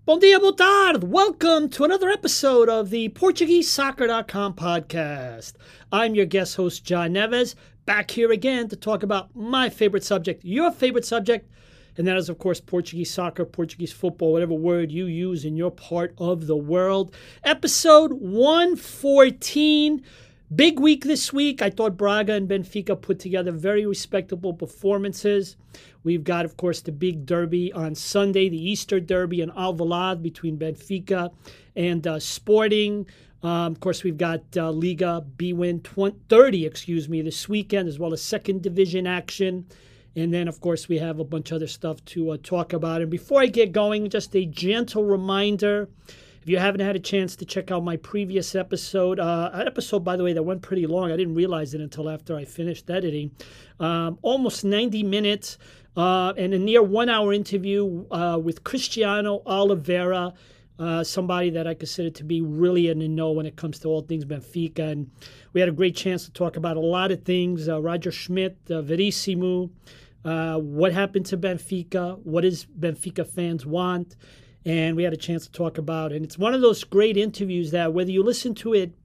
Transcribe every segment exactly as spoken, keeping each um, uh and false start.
Bom dia, boa tarde. Welcome to another episode of the Portuguese Soccer dot com podcast. I'm your guest host, John Neves, back here again to talk about my favorite subject, your favorite subject, and that is, of course, Portuguese soccer, Portuguese football, whatever word you use in your part of the world. Episode one fourteen. Big week this week. I thought Braga and Benfica put together very respectable performances. We've got, of course, the big derby on Sunday, the Easter derby in Alvalade between Benfica and uh, Sporting. Um, of course, we've got uh, Liga B-Win thirty, excuse me, this weekend, as well as second division action. And then, of course, we have a bunch of other stuff to uh, talk about. And before I get going, just a gentle reminder, if you haven't had a chance to check out my previous episode, uh, an episode, by the way, that went pretty long. I didn't realize it until after I finished editing. Um, almost ninety minutes uh, and a near one-hour interview uh, with Cristiano Oliveira, uh, somebody that I consider to be really in the know when it comes to all things Benfica. And we had a great chance to talk about a lot of things. Uh, Roger Schmidt, uh, Verissimo, uh, what happened to Benfica, what does Benfica fans want? And we had a chance to talk about it. And it's one of those great interviews that whether you listen to it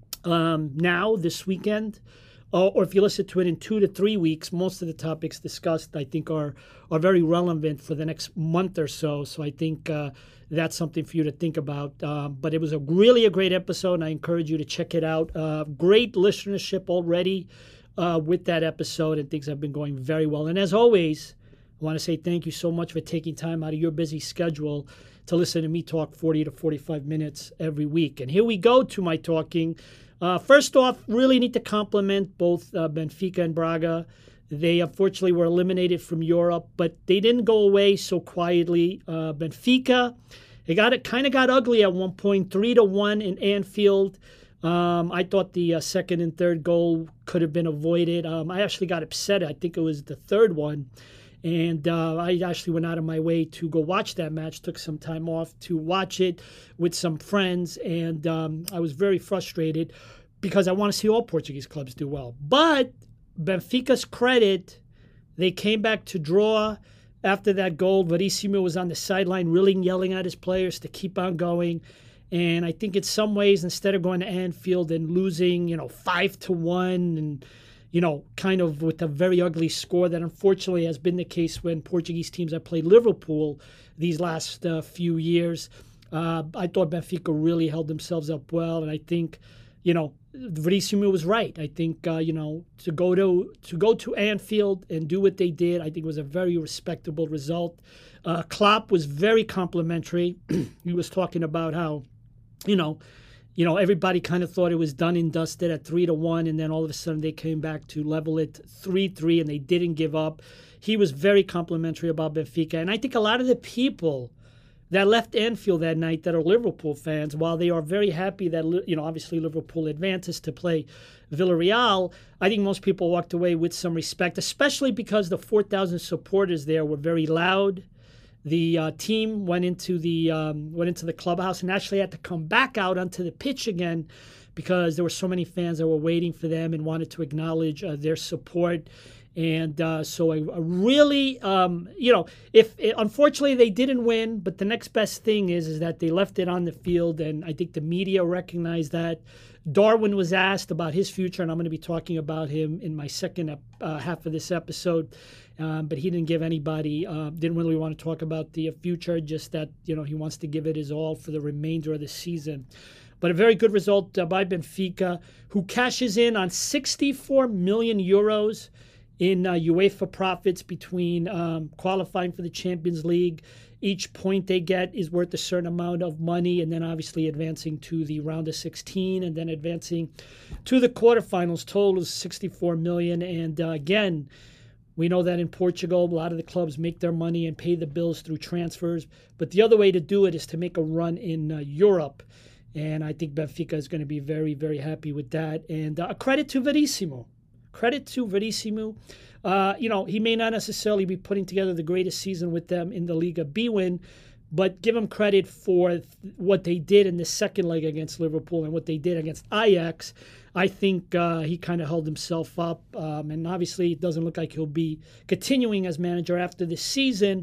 um, now, this weekend, or, or if you listen to it in two to three weeks, most of the topics discussed, I think, are are very relevant for the next month or so. So I think uh, that's something for you to think about. Um, but it was a really a great episode, and I encourage you to check it out. Uh, great listenership already uh, with that episode, and things have been going very well. And as always, I want to say thank you so much for taking time out of your busy schedule to listen to me talk forty to forty-five minutes every week. And here we go to my talking. Uh, first off, really need to compliment both uh, Benfica and Braga. They unfortunately were eliminated from Europe, but they didn't go away so quietly. Uh, Benfica, it got it kind of got ugly at one point, three to one in Anfield. Um, I thought the uh, second and third goal could have been avoided. Um, I actually got upset. I think it was the third one. And uh, I actually went out of my way to go watch that match, took some time off to watch it with some friends. And um, I was very frustrated because I want to see all Portuguese clubs do well. But Benfica's credit, they came back to draw after that goal. Verissimo was on the sideline really yelling at his players to keep on going. And I think in some ways, instead of going to Anfield and losing, you know, five to one and you know, kind of with a very ugly score that unfortunately has been the case when Portuguese teams have played Liverpool these last uh, few years. Uh, I thought Benfica really held themselves up well, and I think, you know, Verissimo was right. I think, uh, you know, to go to to go to Anfield and do what they did, I think was a very respectable result. Uh, Klopp was very complimentary. He was talking about how, you know, You know, everybody kind of thought it was done and dusted at three to one, and then all of a sudden they came back to level it three three, and they didn't give up. He was very complimentary about Benfica, and I think a lot of the people that left Anfield that night that are Liverpool fans, while they are very happy that, you know, obviously Liverpool advances to play Villarreal, I think most people walked away with some respect, especially because the four thousand supporters there were very loud. The uh, team went into the um, went into the clubhouse and actually had to come back out onto the pitch again because there were so many fans that were waiting for them and wanted to acknowledge uh, their support. And uh, so a, a really, um, you know, if it, unfortunately they didn't win, but the next best thing is is that they left it on the field, and I think the media recognized that. Darwin was asked about his future, and I'm going to be talking about him in my second uh, half of this episode. Um, but he didn't give anybody, uh, didn't really want to talk about the future, just that, you know, he wants to give it his all for the remainder of the season. But a very good result uh, by Benfica, who cashes in on sixty-four million euros in uh, UEFA profits between um, qualifying for the Champions League. Each point they get is worth a certain amount of money, and then obviously advancing to the round of sixteen, and then advancing to the quarterfinals. Total is sixty-four million. And uh, again, we know that in Portugal, a lot of the clubs make their money and pay the bills through transfers. But the other way to do it is to make a run in uh, Europe. And I think Benfica is going to be very, very happy with that. And uh, a credit to Verissimo. Credit to Verissimo. Uh, you know, he may not necessarily be putting together the greatest season with them in the Liga B-Win, but give him credit for th- what they did in the second leg against Liverpool and what they did against Ajax. I think uh, he kind of held himself up, um, and obviously it doesn't look like he'll be continuing as manager after this season.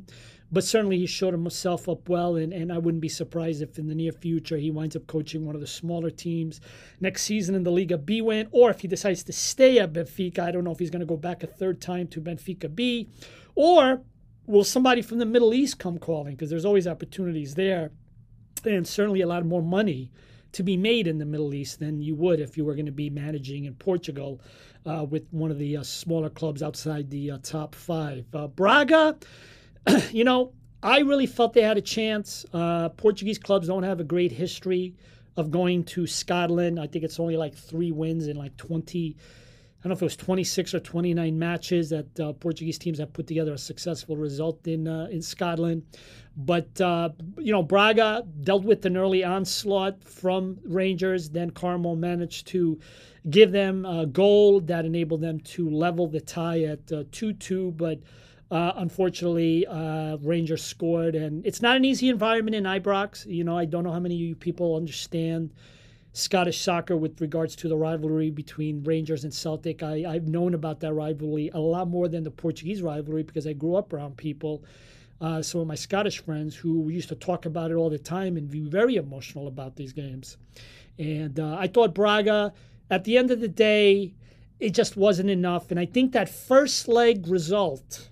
but certainly he showed himself up well, and, and I wouldn't be surprised if in the near future he winds up coaching one of the smaller teams next season in the Liga B win, or if he decides to stay at Benfica. I don't know if he's going to go back a third time to Benfica B, or will somebody from the Middle East come calling, because there's always opportunities there, and certainly a lot more money to be made in the Middle East than you would if you were going to be managing in Portugal uh, with one of the uh, smaller clubs outside the uh, top five. Uh, Braga, you know, I really felt they had a chance. Uh, Portuguese clubs don't have a great history of going to Scotland. I think it's only like three wins in like twenty, I don't know if it was twenty-six or twenty-nine matches that uh, Portuguese teams have put together a successful result in uh, in Scotland. But, uh, you know, Braga dealt with an early onslaught from Rangers. Then Carmo managed to give them a goal that enabled them to level the tie at uh, two two. But uh, unfortunately, uh, Rangers scored. And it's not an easy environment in Ibrox. You know, I don't know how many of you people understand Scottish soccer with regards to the rivalry between Rangers and Celtic. I, I've known about that rivalry a lot more than the Portuguese rivalry because I grew up around people. Uh, some of my Scottish friends who used to talk about it all the time and be very emotional about these games. And uh, I thought Braga, at the end of the day, it just wasn't enough. And I think that first leg result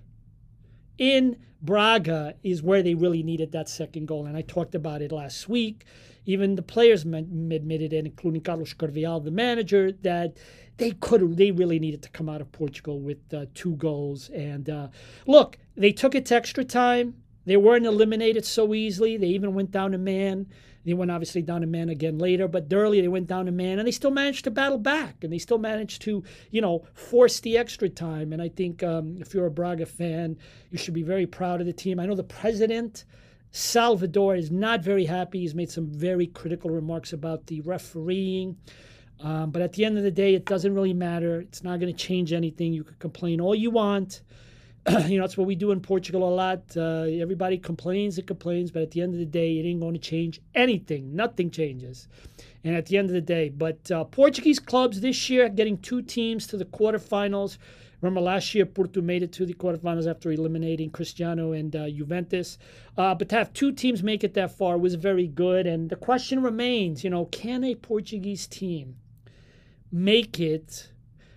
in Braga is where they really needed that second goal. And I talked about it last week. Even the players admitted it, including Carlos Carvalhal, the manager, that they could, they really needed to come out of Portugal with uh, two goals. And uh, look, they took it to extra time. They weren't eliminated so easily. They even went down a man. They went obviously down a man again later, but early they went down a man, and they still managed to battle back, and they still managed to, you know, force the extra time. And I think um, if you're a Braga fan, you should be very proud of the team. I know the president, Salvador, is not very happy. He's made some very critical remarks about the refereeing. Um, but at the end of the day, it doesn't really matter. It's not going to change anything. You can complain all you want. You know, that's what we do in Portugal a lot. Uh, everybody complains and complains, but at the end of the day, it ain't going to change anything. Nothing changes. And at the end of the day, but uh, Portuguese clubs this year getting two teams to the quarterfinals. Remember last year, Porto made it to the quarterfinals after eliminating Cristiano and uh, Juventus. Uh, but to have two teams make it that far was very good. And the question remains, you know, can a Portuguese team make it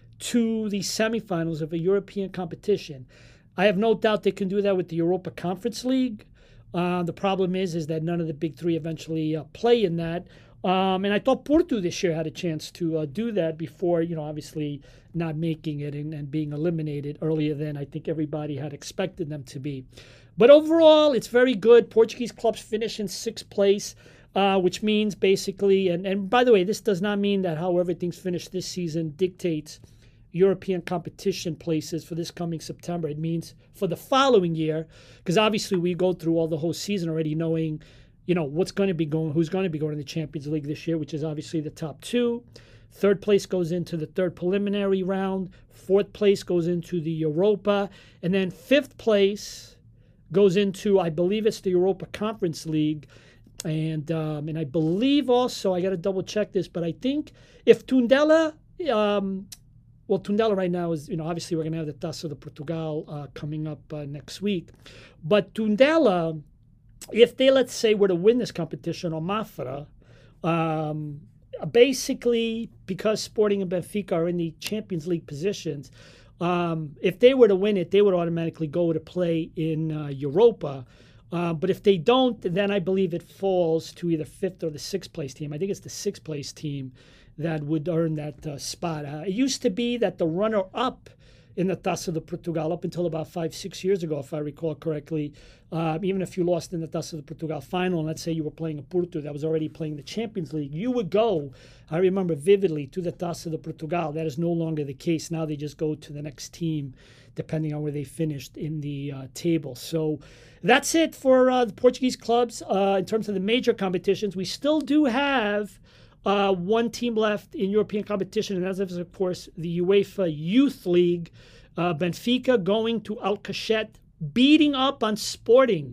to the semifinals of a European competition? I have no doubt they can do that with the Europa Conference League. Uh, the problem is, is that none of the big three eventually uh, play in that. Um, and I thought Porto this year had a chance to uh, do that before, you know, obviously not making it and, and being eliminated earlier than I think everybody had expected them to be. But overall, it's very good. Portuguese clubs finish in sixth place, uh, which means basically, and, and by the way, this does not mean that how everything's finished this season dictates European competition places for this coming September. It means for the following year, because obviously we go through all the whole season already knowing, you know, what's going to be going, who's going to be going to the Champions League this year, which is obviously the top two. Third place goes into the third preliminary round. Fourth place goes into the Europa. And then fifth place goes into, I believe it's the Europa Conference League. And um, and I believe also, I got to double check this, but I think if Tondela, um, well, Tondela right now is, you know, obviously we're going to have the Taça de Portugal uh, coming up uh, next week. But Tondela, if they, let's say, were to win this competition, or Mafra, um, basically, because Sporting and Benfica are in the Champions League positions, um, if they were to win it, they would automatically go to play in uh, Europa. Uh, but if they don't, then I believe it falls to either fifth or the sixth place team. I think it's the sixth place team that would earn that uh, spot. Uh, it used to be that the runner-up in the Taça de Portugal up until about five, six years ago, if I recall correctly, uh, even if you lost in the Taça de Portugal final, and let's say you were playing a Porto that was already playing the Champions League, you would go, I remember vividly, to the Taça de Portugal. That is no longer the case. Now they just go to the next team, depending on where they finished in the uh, table. So that's it for uh, the Portuguese clubs. Uh, in terms of the major competitions, we still do have Uh, one team left in European competition, and that is, of course, the UEFA Youth League. Uh, Benfica going to Alcochete, beating up on Sporting.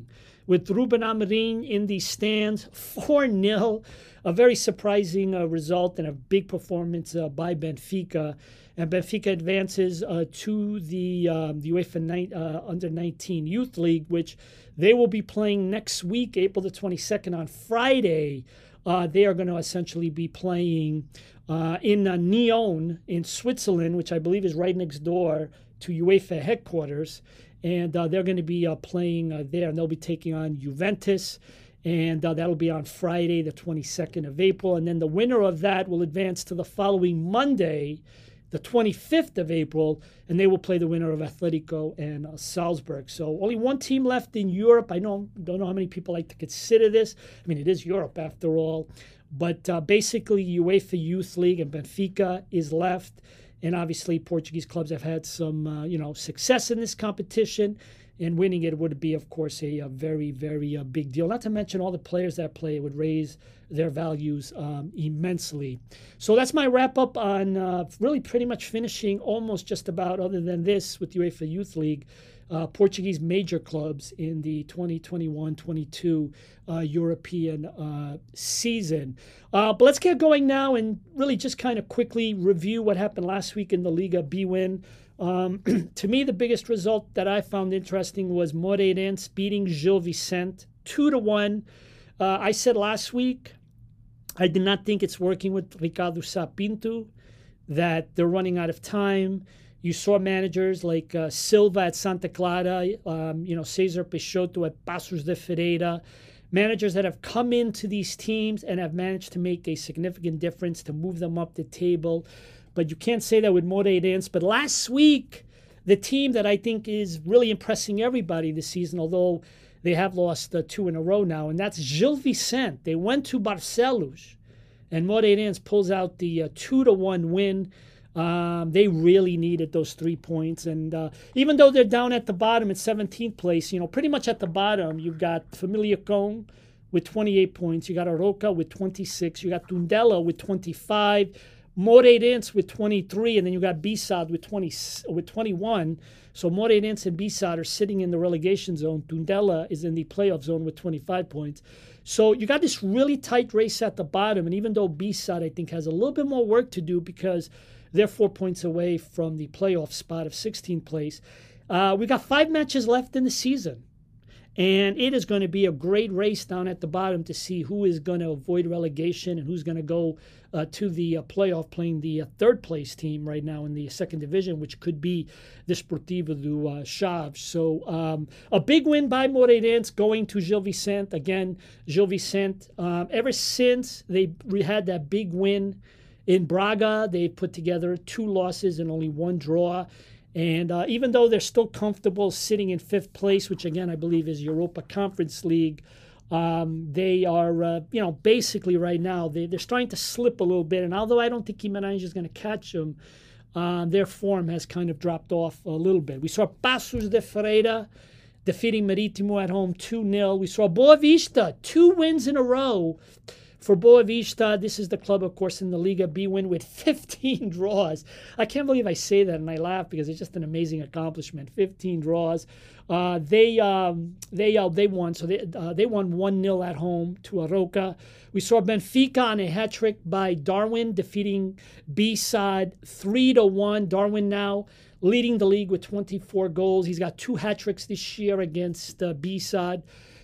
with Ruben Amorim in the stands, four nil. A very surprising uh, result and a big performance uh, by Benfica. And Benfica advances uh, to the, um, the UEFA ni- uh, Under nineteen Youth League, which they will be playing next week, April the twenty-second, on Friday. Uh, they are going to essentially be playing uh, in uh, Nyon in Switzerland, which I believe is right next door to UEFA headquarters. And uh, they're going to be uh, playing uh, there, and they'll be taking on Juventus. And uh, that'll be on Friday, the twenty-second of April. And then the winner of that will advance to the following Monday, the twenty-fifth of April, and they will play the winner of Atletico and uh, Salzburg. So only one team left in Europe. I know, don't know how many people like to consider this. I mean, it is Europe after all. But uh, basically, UEFA Youth League and Benfica is left. And obviously, Portuguese clubs have had some, uh, you know, success in this competition. And winning it would be, of course, a, a very, very uh, big deal. Not to mention all the players that play. It would raise their values um, immensely. So that's my wrap-up on uh, really pretty much finishing almost just about, other than this, with UEFA Youth League, uh, Portuguese major clubs in the twenty twenty-one twenty-two uh, European uh, season. Uh, but let's get going now and really just kind of quickly review what happened last week in the Liga B W I N. Um, to me, the biggest result that I found interesting was Moreirense beating Gil Vicente two to one. Uh, I said last week I did not think it's working with Ricardo Sá Pinto, that they're running out of time. You saw managers like uh, Silva at Santa Clara, um, you know, Cesar Peixoto at Paços de Ferreira, managers that have come into these teams and have managed to make a significant difference to move them up the table. But you can't say that with Moreirense. But last week, the team that I think is really impressing everybody this season, although they have lost uh, two in a row now, and that's Gil Vicente. They went to Barcelos, and Moreirense pulls out the uh, two to one win. Um, they really needed those three points. And uh, even though they're down at the bottom at seventeenth place, you know, pretty much at the bottom, you've got Famalicão with twenty-eight points. You got Aroca with twenty-six. You got Tondela with twenty-five. Moreirense with twenty-three, and then you got B S A D with twenty with twenty-one. So Moreirense and B S A D are sitting in the relegation zone. Tondela is in the playoff zone with twenty-five points. So you got this really tight race at the bottom, and even though B S A D, I think, has a little bit more work to do because they're four points away from the playoff spot of sixteenth place, uh, we got five matches left in the season. And it is going to be a great race down at the bottom to see who is going to avoid relegation and who's going to go uh, to the uh, playoff, playing the uh, third place team right now in the second division, which could be Desportivo do uh, Chaves. So um, a big win by Moreirense going to Gil Vicente. Again, Gil Vicente, um, ever since they had that big win in Braga, they put together two losses and only one draw. And uh, even though they're still comfortable sitting in fifth place, which again I believe is Europa Conference League, um, they are, uh, you know, basically right now they, they're starting to slip a little bit. And although I don't think Guimarães is going to catch them, uh, their form has kind of dropped off a little bit. We saw Paços de Ferreira defeating Marítimo at home two nil. We saw Boa Vista, two wins in a row. For Boa Vista, this is the club, of course, in the Liga B W I N with fifteen draws. I can't believe I say that and I laugh because it's just an amazing accomplishment. fifteen draws. Uh, they um, they uh, they won. So they uh, they won one nil at home to Aroca. We saw Benfica on a hat trick by Darwin, defeating B S A D three to one. Darwin now leading the league with twenty-four goals. He's got two hat tricks this year against uh, B S A D.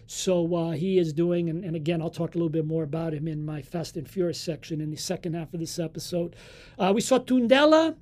So uh, he is doing, and, and again, I'll talk a little bit more about him in my Fast and Furious section in the second half of this episode. Uh, we saw Tondela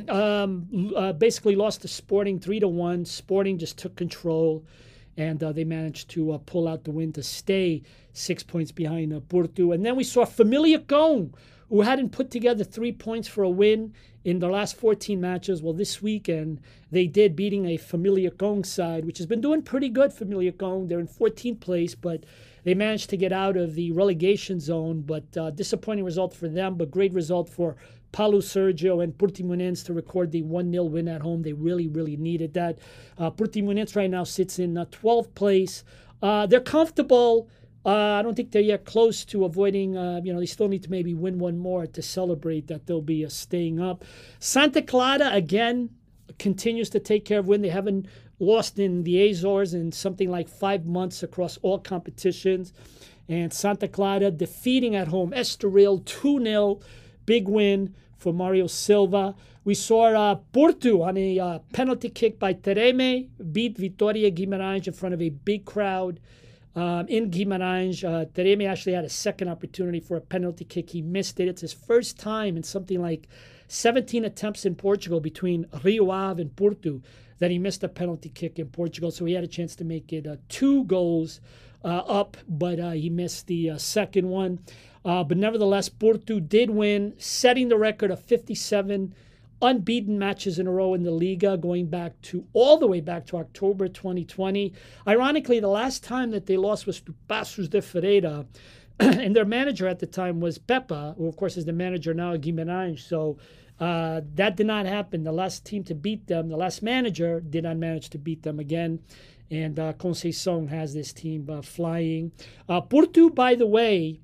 um, uh, basically lost to Sporting three to one. Sporting just took control, and uh, they managed to uh, pull out the win to stay six points behind uh, Porto. And then we saw Famalicão, who hadn't put together three points for a win in their last fourteen matches. Well, this weekend they did, beating a Famalicão side, which has been doing pretty good. Famalicão, they're in fourteenth place, but they managed to get out of the relegation zone. But uh, disappointing result for them, but great result for Paulo Sergio and Portimonense to record the one nil win at home. They really, really needed that. Uh, Portimonense right now sits in uh, twelfth place. Uh, they're comfortable. Uh, I don't think they're yet close to avoiding, uh, you know, they still need to maybe win one more to celebrate that they'll be uh, staying up. Santa Clara, again, continues to take care of win. They haven't lost in the Azores in something like five months across all competitions. And Santa Clara defeating at home Estoril two nil. Big win for Mario Silva. We saw uh, Porto on a uh, penalty kick by Tereme beat Vitória Guimarães in front of a big crowd um, in Guimarães. Uh, Tereme actually had a second opportunity for a penalty kick. He missed it. It's his first time in something like seventeen attempts in Portugal between Rio Ave and Porto that he missed a penalty kick in Portugal. So he had a chance to make it uh, two goals uh, up, but uh, he missed the uh, second one. Uh, but nevertheless, Porto did win, setting the record of fifty-seven unbeaten matches in a row in the Liga, going back to all the way back to October twenty twenty. Ironically, the last time that they lost was to Paços de Ferreira, and their manager at the time was Pepa, who of course is the manager now at Guimarães. So uh, that did not happen. The last team to beat them, the last manager, did not manage to beat them again. And uh, Conceição has this team uh, flying. Uh, Porto, by the way,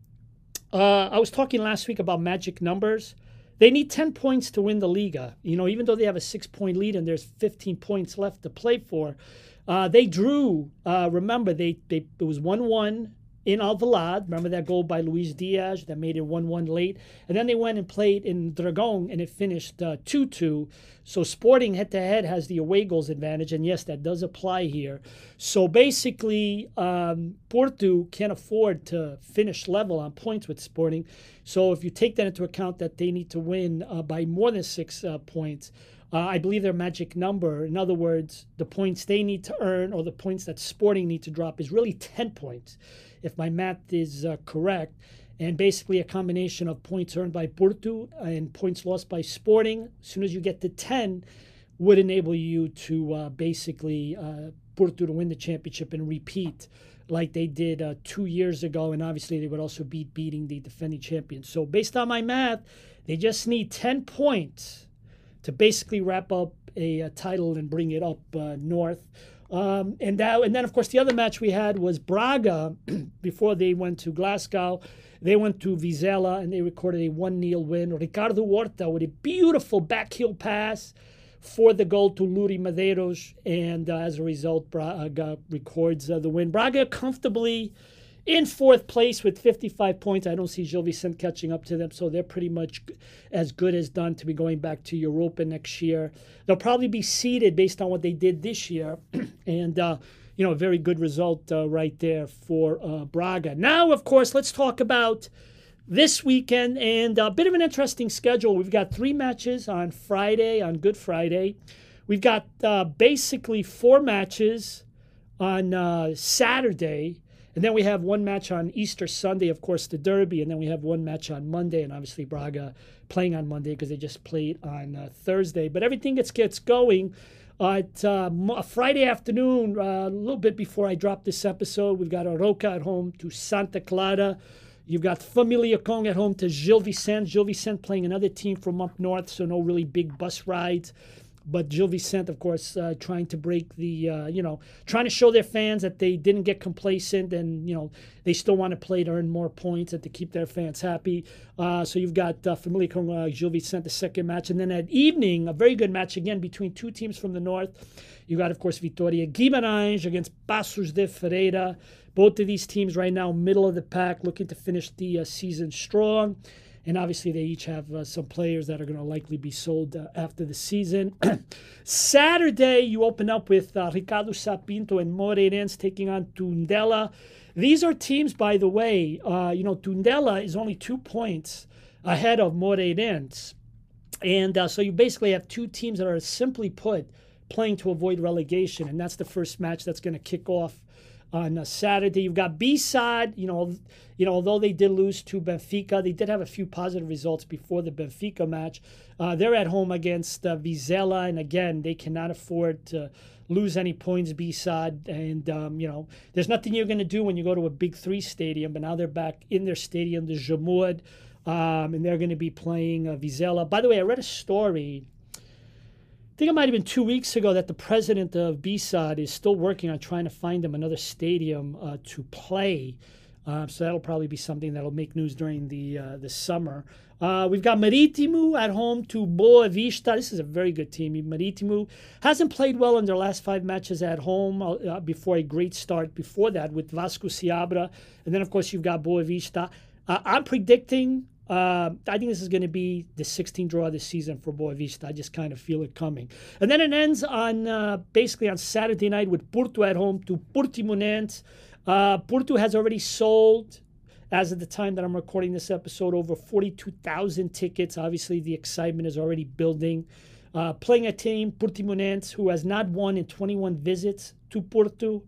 uh, I was talking last week about magic numbers. They need ten points to win the Liga. You know, even though they have a six-point lead and there's fifteen points left to play for, uh, they drew. Uh, remember, they they it was one one in Alvalade. Remember that goal by Luis Diaz that made it one one late? And then they went and played in Dragão, and it finished uh, two two. So Sporting head-to-head has the away goals advantage, and yes, that does apply here. So basically, um, Porto can't afford to finish level on points with Sporting. So if you take that into account that they need to win uh, by more than six uh, points, uh, I believe their magic number, in other words, the points they need to earn or the points that Sporting need to drop is really ten points, if my math is uh, correct. And basically a combination of points earned by Porto and points lost by Sporting, as soon as you get to ten, would enable you to uh, basically uh, Porto to win the championship and repeat like they did uh, two years ago. And obviously they would also beat beating the defending champions. So based on my math, they just need ten points to basically wrap up a, a title and bring it up uh, north. Um, and that, and then, of course, the other match we had was Braga before they went to Glasgow. They went to Vizela, and they recorded a one nil win. Ricardo Horta with a beautiful backheel pass for the goal to Luri Medeiros, and uh, as a result, Braga records uh, the win. Braga comfortably in fourth place with fifty-five points. I don't see Gil Vicente catching up to them, so they're pretty much as good as done to be going back to Europa next year. They'll probably be seeded based on what they did this year, and uh, you know, a very good result uh, right there for uh, Braga. Now, of course, let's talk about this weekend and a bit of an interesting schedule. We've got three matches on Friday, on Good Friday. We've got uh, basically four matches on uh, Saturday. And then we have one match on Easter Sunday, of course, the Derby. And then we have one match on Monday. And obviously Braga playing on Monday because they just played on uh, Thursday. But everything gets, gets going. Uh, at uh, Friday afternoon, uh, a little bit before I drop this episode, we've got Aroca at home to Santa Clara. You've got Famalicão at home to Gil Vicente. Gil Vicente playing another team from up north, so no really big bus rides. But Gil Vicente, of course, uh, trying to break the, uh, you know, trying to show their fans that they didn't get complacent and, you know, they still want to play to earn more points and to keep their fans happy. Uh, so you've got uh, Famalicão, uh, Gil Vicente, the second match. And then at evening, a very good match again between two teams from the north. You got, of course, Vitória Guimarães against Paços de Ferreira. Both of these teams right now, middle of the pack, looking to finish the uh, season strong. And obviously, they each have uh, some players that are going to likely be sold uh, after the season. Saturday, you open up with uh, Ricardo Sapinto and Moreirense taking on Tondela. These are teams, by the way, uh, you know, Tondela is only two points ahead of Moreirense. And uh, so you basically have two teams that are, simply put, playing to avoid relegation. And that's the first match that's going to kick off on uh, Saturday. You've got B-side, you know, you know, although they did lose to Benfica, they did have a few positive results before the Benfica match. Uh, they're at home against uh, Vizela, and again, they cannot afford to lose any points, B-side. And, um, you know, there's nothing you're going to do when you go to a Big Three stadium, but now they're back in their stadium, the Jamud, um, and they're going to be playing uh, Vizela. By the way, I read a story, I think it might have been two weeks ago, that the president of B-side is still working on trying to find them another stadium uh, to play. Uh, so that'll probably be something that'll make news during the uh, the summer. Uh, we've got Marítimo at home to Boa Vista. This is a very good team. Marítimo hasn't played well in their last five matches at home uh, before a great start before that with Vasco Seabra. And then, of course, you've got Boa Vista. Uh, I'm predicting, uh, I think this is going to be the sixteenth draw of the season for Boa Vista. I just kind of feel it coming. And then it ends on uh, basically on Saturday night with Porto at home to Portimonense. Uh, Porto has already sold, as of the time that I'm recording this episode, over forty-two thousand tickets. Obviously, the excitement is already building. Uh, playing a team, Portimonense, who has not won in twenty-one visits to Porto.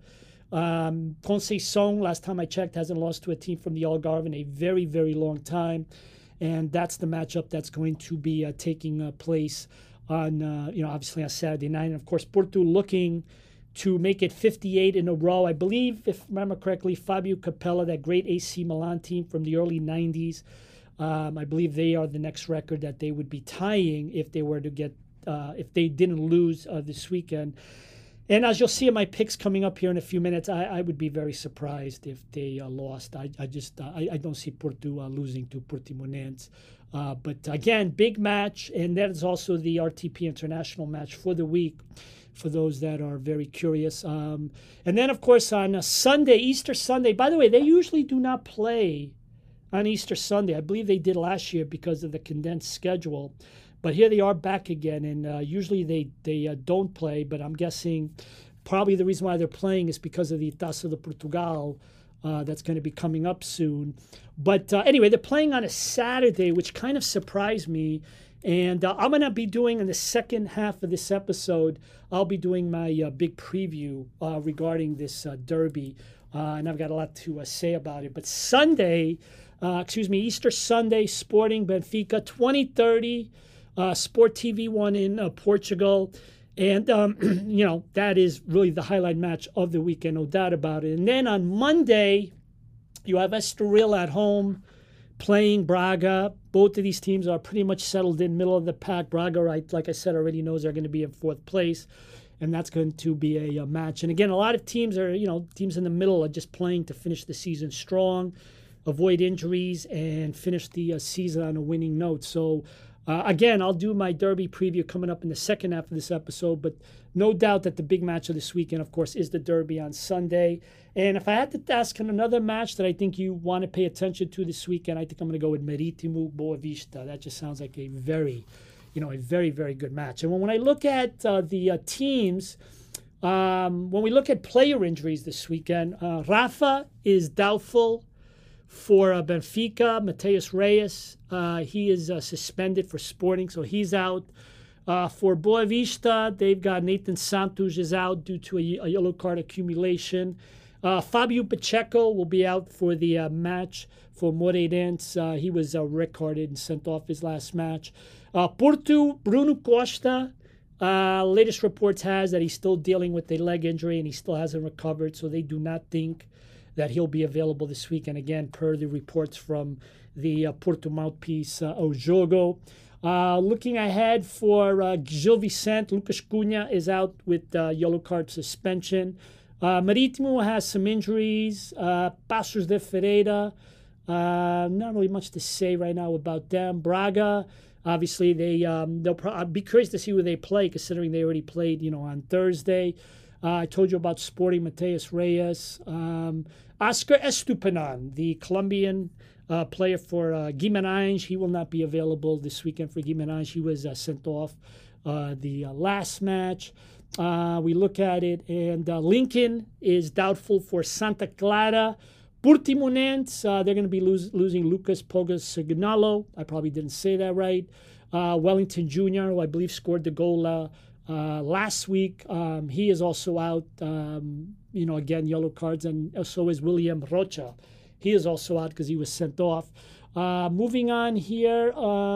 Um, Conceição, last time I checked, hasn't lost to a team from the Algarve in a very, very long time. And that's the matchup that's going to be uh, taking uh, place on, uh, you know, obviously on Saturday night. And, of course, Porto looking to make it fifty-eight in a row. I believe, if I remember correctly, Fabio Capella, that great A C Milan team from the early nineties, um, I believe they are the next record that they would be tying if they were to get, uh, if they didn't lose uh, this weekend. And as you'll see in my picks coming up here in a few minutes, I, I would be very surprised if they uh, lost. I, I just uh, I, I don't see Porto uh, losing to Portimonense. Uh, but again, big match, and that is also the R T P International match for the week, for those that are very curious. Um, and then, of course, on a Sunday, Easter Sunday, by the way, they usually do not play on Easter Sunday. I believe they did last year because of the condensed schedule. But here they are back again, and uh, usually they, they uh, don't play, but I'm guessing probably the reason why they're playing is because of the Taça de Portugal uh, that's going to be coming up soon. But uh, anyway, they're playing on a Saturday, which kind of surprised me. And uh, I'm going to be doing, in the second half of this episode, I'll be doing my uh, big preview uh, regarding this uh, derby. Uh, and I've got a lot to uh, say about it. But Sunday, uh, excuse me, Easter Sunday, Sporting Benfica, twenty thirty, uh, Sport T V one in uh, Portugal. And, um, you know, that is really the highlight match of the weekend, no doubt about it. And then on Monday, you have Estoril at home playing Braga. Both of these teams are pretty much settled in middle of the pack. Braga, right, like I said, already knows they're going to be in fourth place, and that's going to be a, a match. And again, a lot of teams are, you know, teams in the middle are just playing to finish the season strong, avoid injuries, and finish the uh, season on a winning note. So, uh, again, I'll do my derby preview coming up in the second half of this episode, but no doubt that the big match of this weekend, of course, is the derby on Sunday. And if I had to ask in another match that I think you want to pay attention to this weekend, I think I'm going to go with Marítimo Boa Vista. That just sounds like a very, you know, a very, very good match. And when, when I look at uh, the uh, teams, um, when we look at player injuries this weekend, uh, Rafa is doubtful for uh, Benfica. Mateus Reyes, uh, he is uh, suspended for Sporting, so he's out. Uh, for Boa Vista, they've got Nathan Santos is out due to a, a yellow card accumulation. Uh, Fabio Pacheco will be out for the uh, match for Moreirense. Uh, he was uh, red carded and sent off his last match. Uh, Porto, Bruno Costa, uh, latest reports has that he's still dealing with a leg injury and he still hasn't recovered, so they do not think that he'll be available this week. And again, per the reports from the uh, Porto mouthpiece, uh, Ojogo. Uh, looking ahead for uh, Gil Vicente, Lucas Cunha is out with uh, yellow card suspension. Uh, Marítimo has some injuries. Uh, Passos de Ferreira, uh, not really much to say right now about them. Braga, obviously, they um, they'll pro- I'd be curious to see who they play, considering they already played, you know, on Thursday. Uh, I told you about Sporting Mateus Reyes. Um, Oscar Estupinan, the Colombian uh, player for uh, Guimarães, he will not be available this weekend for Guimarães. He was uh, sent off uh, the uh, last match. Uh, we look at it, and uh, Lincoln is doubtful for Santa Clara. Portimonense, uh, they're going to be lose, losing Lucas Pogas-Signalo. I probably didn't say that right. Uh, Wellington Junior, who I believe scored the goal uh, uh, last week, um, he is also out. Um, you know, again, yellow cards, and so is William Rocha. He is also out because he was sent off. Uh, moving on here,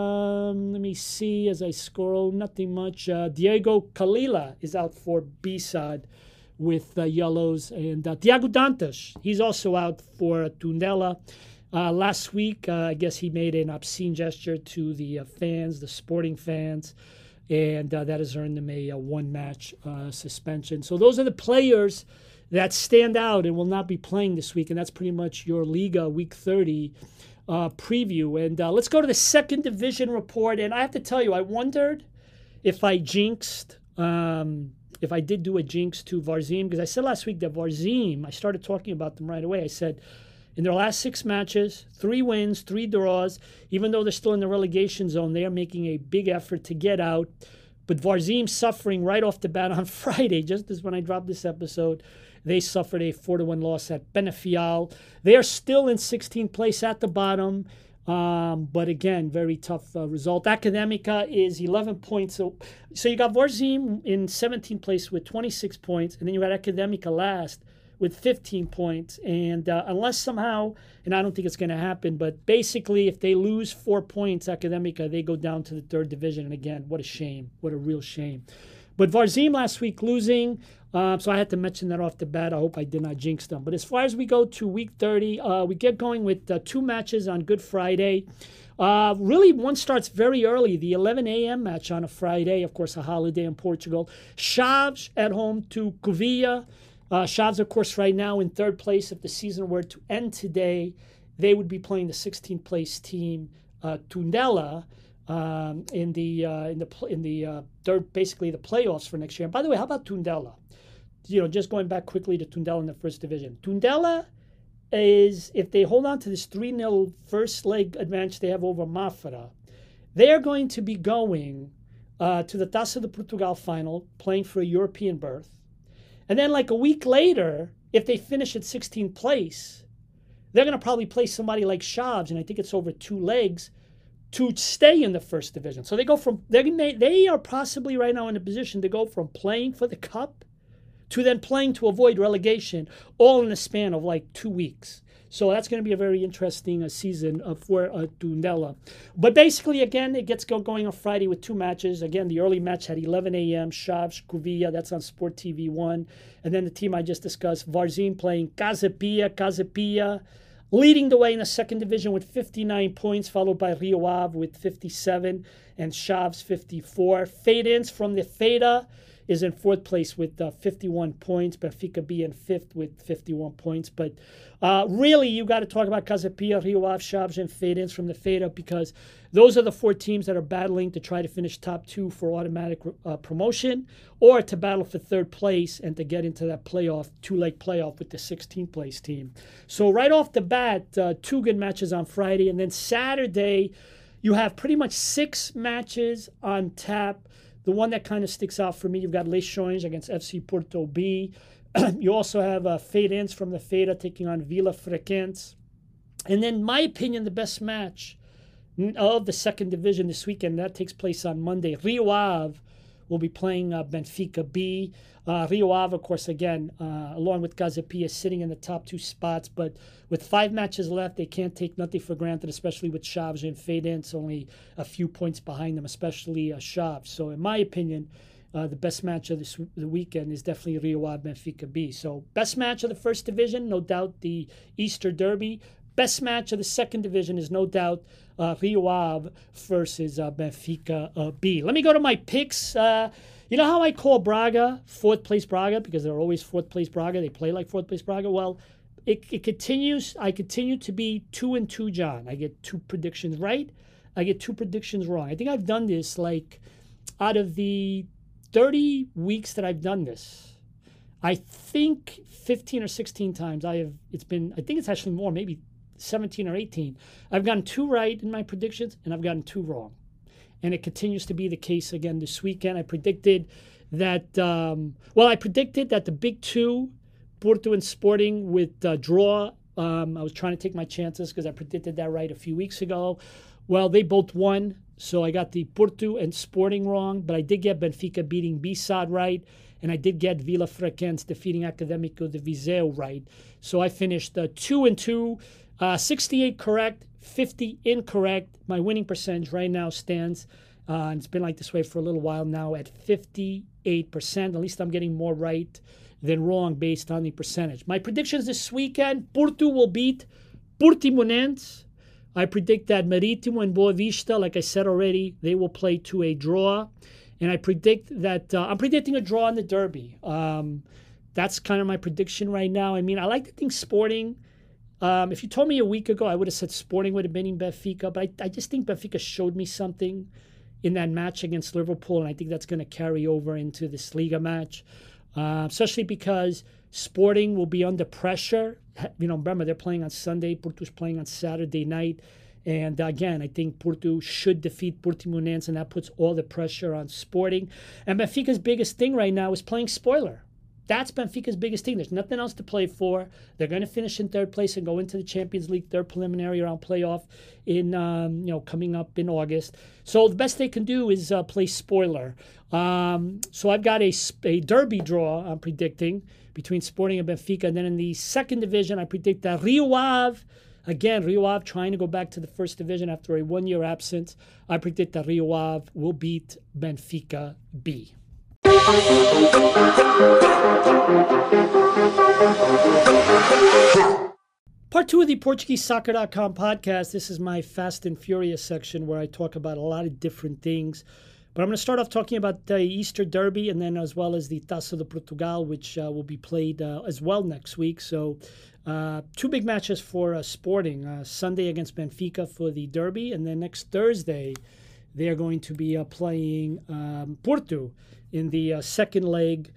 um, let me see as I scroll, nothing much. Uh, Diego Kalila is out for B-side with uh, yellows. And uh, Thiago Dantas, he's also out for uh, Tundela. Uh, last week, uh, I guess he made an obscene gesture to the uh, fans, the Sporting fans, and uh, that has earned them a, a one-match uh, suspension. So those are the players that stand out and will not be playing this week, and that's pretty much your Liga Week thirty uh, preview. And uh, let's go to the second division report. And I have to tell you, I wondered if I jinxed, um, if I did do a jinx to Varzim, because I said last week that Varzim, I started talking about them right away. I said, in their last six matches, three wins, three draws, even though they're still in the relegation zone, they are making a big effort to get out. But Varzim suffering right off the bat on Friday, just as when I dropped this episode, they suffered a four to one loss at Benefial. They are still in sixteenth place at the bottom, um, but again, very tough uh, result. Academica is eleven points. So, so you got Varzim in seventeenth place with twenty-six points, and then you got Academica last with fifteen points. And uh, unless somehow, and I don't think it's going to happen, but basically if they lose four points, Academica, they go down to the third division. And again, what a shame. What a real shame. But Varzim last week losing, uh, so I had to mention that off the bat. I hope I did not jinx them. But as far as we go to week thirty, uh, we get going with uh, two matches on Good Friday. Uh, really, one starts very early, the eleven a.m. match on a Friday, of course, a holiday in Portugal. Chaves at home to Covilla. Uh, Chaves, of course, right now in third place. If the season were to end today, they would be playing the sixteenth place team, uh, Tondela, um, in the uh, in the in the uh, third, basically the playoffs for next year. And by the way, how about Tondela? You know, just going back quickly to Tondela in the first division. Tondela is, if they hold on to this three nil first leg advantage they have over Mafra, they are going to be going uh, to the Taça de Portugal final, playing for a European berth. And then like a week later, if they finish at sixteenth place, they're going to probably play somebody like Chaves, and I think it's over two legs, to stay in the first division. So they go from, they they are possibly right now in a position to go from playing for the cup to then playing to avoid relegation, all in the span of like two weeks. So that's going to be a very interesting uh, season uh, for uh, Tondela. But basically, again, it gets go going on Friday with two matches. Again, the early match at eleven a.m., Chaves, Covilla, that's on Sport T V one. And then the team I just discussed, Varzim playing Casa Pia. Casa Pia leading the way in the second division with fifty-nine points, followed by Rio Ave with fifty-seven and Chaves fifty-four. Fade-ins from the Feira is in fourth place with uh, fifty-one points. Benfica B in fifth with fifty-one points. But uh, really, you got to talk about Casa Pia, Rio Ave, Chaves, and fade-ins from the Feira, because those are the four teams that are battling to try to finish top two for automatic uh, promotion, or to battle for third place and to get into that playoff, two-leg playoff with the sixteenth place team. So right off the bat, uh, two good matches on Friday. And then Saturday, you have pretty much six matches on tap. The one that kind of sticks out for me, you've got Leixões against F C Porto B. You also have uh, fade-ins from the Feira taking on Vila Frequentes. And then, in my opinion, the best match of the second division this weekend, that takes place on Monday. Rio Ave will be playing uh, Benfica B. Uh, Rio Ave, of course, again, uh, along with Casa Pia, sitting in the top two spots. But with five matches left, they can't take nothing for granted, especially with Chaves and fade-ins only a few points behind them, especially uh, Chaves. So in my opinion, uh, the best match of this, the weekend is definitely Rio Ave, Benfica B. So best match of the first division, no doubt the Easter Derby. Best match of the second division is no doubt uh, Rio Ave versus uh, Benfica uh, B. Let me go to my picks. Uh, you know how I call Braga fourth place Braga, because they're always fourth place Braga. They play like fourth place Braga. Well, it, it continues. I continue to be two and two, John. I get two predictions right. I get two predictions wrong. I think I've done this like out of the thirty weeks that I've done this. I think fifteen or sixteen times I have. It's been. I think it's actually more. Maybe seventeen or eighteen. I've gotten two right in my predictions, and I've gotten two wrong. And it continues to be the case again this weekend. I predicted that, um, well, I predicted that the big two, Porto and Sporting, would uh, draw. Um, I was trying to take my chances because I predicted that right a few weeks ago. Well, they both won, so I got the Porto and Sporting wrong, but I did get Benfica beating B S A D right, and I did get Vila Frequentes defeating Académico de Viseu right. So I finished uh, two and two. Uh, sixty-eight correct, fifty incorrect. My winning percentage right now stands, uh, and it's been like this way for a little while now, at fifty-eight percent. At least I'm getting more right than wrong based on the percentage. My predictions this weekend, Porto will beat Portimonense. I predict that Marítimo and Boa Vista, like I said already, they will play to a draw. And I predict that, uh, I'm predicting a draw in the Derby. Um, that's kind of my prediction right now. I mean, I like to think Sporting. Um, if you told me a week ago, I would have said Sporting would have been in Benfica, but I, I just think Benfica showed me something in that match against Liverpool, and I think that's going to carry over into this Liga match, uh, especially because Sporting will be under pressure. You know, remember, they're playing on Sunday, Porto's playing on Saturday night, and again, I think Porto should defeat Portimonense, and that puts all the pressure on Sporting. And Benfica's biggest thing right now is playing spoiler. That's Benfica's biggest thing. There's nothing else to play for. They're going to finish in third place and go into the Champions League, third preliminary round playoff in um, you know coming up in August. So the best they can do is uh, play spoiler. Um, so I've got a, a derby draw I'm predicting between Sporting and Benfica. And then in the second division, I predict that Rio Ave, again, Rio Ave trying to go back to the first division after a one-year absence. I predict that Rio Ave will beat Benfica B. Part two of the Portuguese Soccer dot com podcast. This is my Fast and Furious section where I talk about a lot of different things. But I'm going to start off talking about the Easter Derby and then as well as the Taça de Portugal, which uh, will be played uh, as well next week. So uh, two big matches for uh, Sporting. Uh, Sunday against Benfica for the Derby, and then next Thursday they are going to be uh, playing um, Porto in the uh, second leg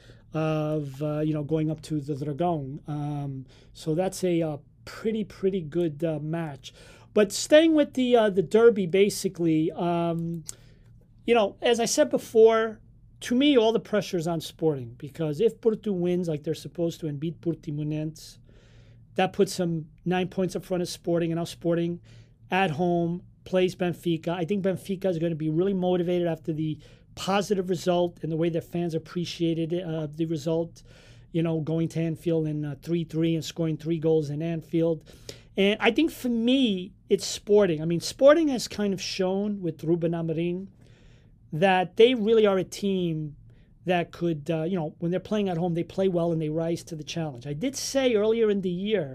of, uh, you know, going up to the Dragão. Um, so that's a uh, pretty, pretty good uh, match. But staying with the uh, the Derby, basically, um, you know, as I said before, to me, all the pressure is on Sporting, because if Porto wins like they're supposed to and beat Portimonense, that puts them nine points in front of Sporting, and now Sporting at home plays Benfica. I think Benfica is going to be really motivated after the positive result and the way their fans appreciated uh, the result, you know, going to Anfield and uh, three three and scoring three goals in Anfield. And I think for me, it's Sporting. I mean, Sporting has kind of shown with Ruben Amorim that they really are a team that could, uh, you know, when they're playing at home, they play well and they rise to the challenge. I did say earlier in the year